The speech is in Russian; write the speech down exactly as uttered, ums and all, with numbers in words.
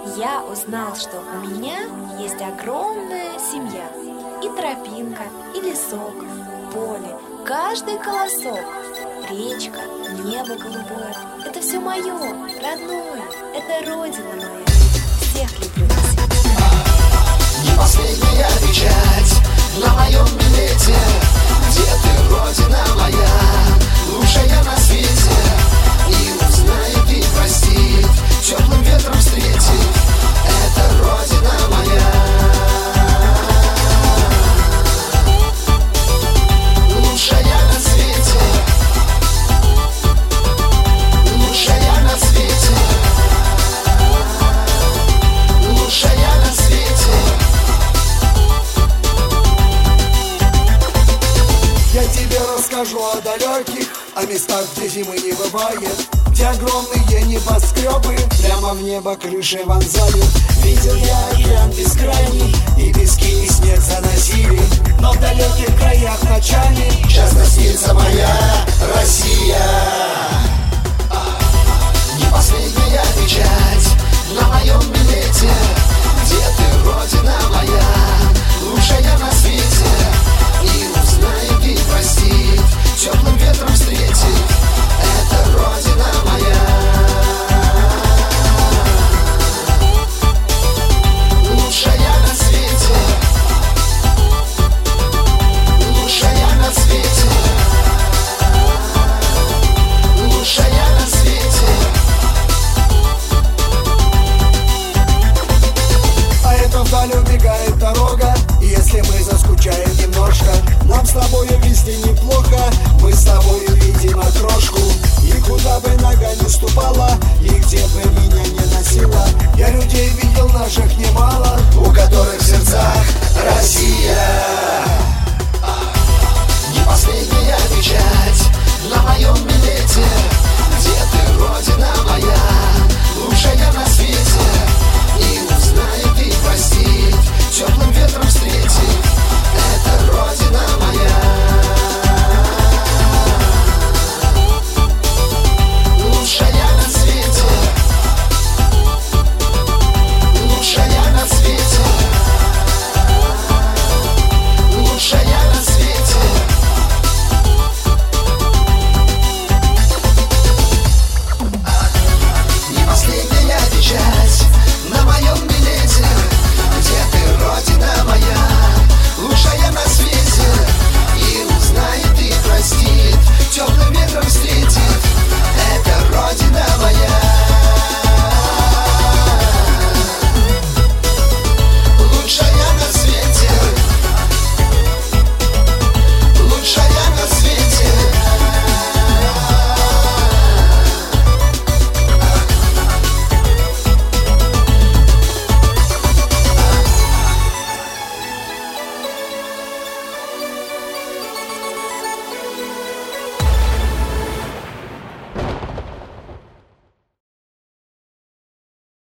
Я узнал, что у меня есть огромная семья. И тропинка, и лесок, поле, каждый колосок, речка, небо голубое. Это все мое, родное, это родина моя. Всех люблю на свете. Не последняя печать на моем билете. Где ты, родина моя, лучшая на свете. И узнает, и простит, теплым ветром встретит. Это родина моя. Лучшая на свете. Лучшая на свете. Лучшая на свете. Я тебе расскажу о далеких, о местах, где зимы не бывает, где огромные небоскребы прямо в небо крыши вонзают. Видел я океан бескрайний, и пески и снег заносили, но в далеких краях ночами часто снится моя Россия. Не последняя печать на моем билете. Где ты, родина моя, лучшая на свете. И узнает, и простит, теплым ветром встретит. Это родина моя. Лучшая на свете. Лучшая на свете. Лучшая на свете. А это вдаль убегает дорога, и если мы заскучаем немножко, нам с тобою везде неплохо. Мы с тобою видим окрошку, и куда бы нога не ступала, и где бы меня не носила, я людей видел наших немало.